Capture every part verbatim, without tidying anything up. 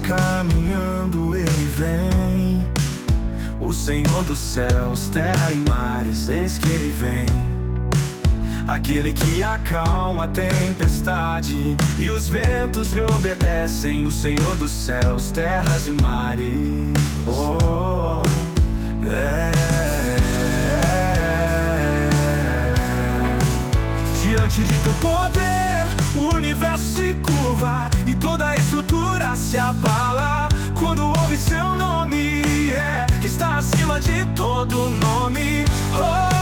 caminhando ele vem. O Senhor dos céus, terra e mares, eis que ele vem. Aquele que acalma a tempestade e os ventos lhe obedecem. O Senhor dos céus, terras e mares. Oh, é. Diante de teu poder, o universo se curva e toda a estrutura se abala quando ouve seu nome, é, que está acima de todo nome. Oh,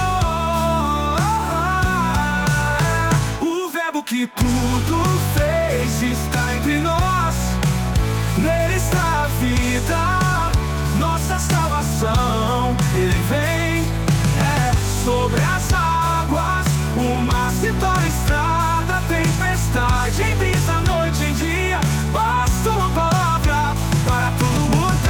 oh, oh, oh. O verbo que tudo fez está entre nós. Nele está a vida, nossa salvação. Ele vem, é, sobre as águas. O mar se torna estrada, tempestade em brisa, noite em dia. Basta uma palavra para tudo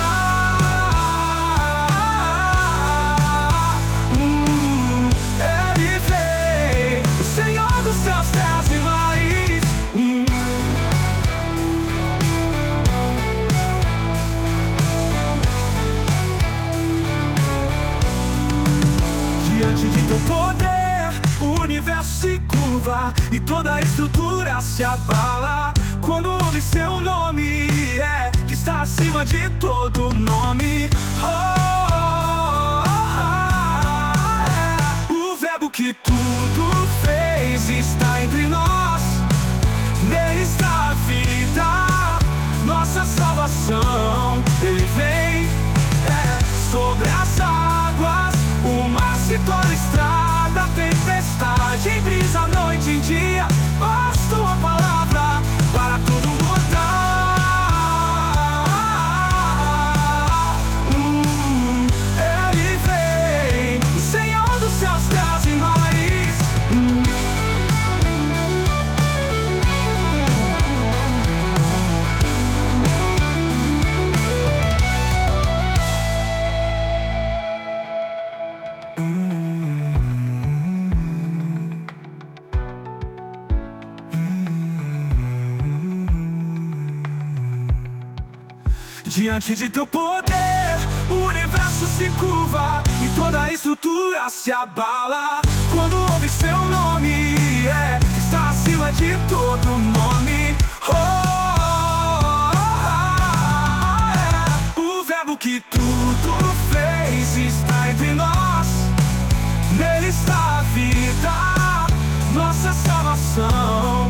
mudar. hum, Ele vem, o Senhor dos céus, terras e mares. hum. Diante de teu poder, o universo se curva e toda a estrutura se abala quando ouve seu nome, é, que está acima de todo nome. Oh, oh, oh, oh, é. O verbo que tudo fez está entre nós. Nele está a vida, nossa salvação. Ele vem, é, sobre as águas. O mar se torna estrada, tempestade em brisa, noite em dia. Basta uma palavra para tudo mudar. hum, Ele vem, o Senhor dos céus, terras e mares. hum. Diante de teu poder, o universo se curva e toda a estrutura se abala quando ouve seu nome, é, que está acima de todo nome. Oh, oh, oh, oh, é. O verbo que tudo fez está entre nós. Nele está a vida, nossa salvação.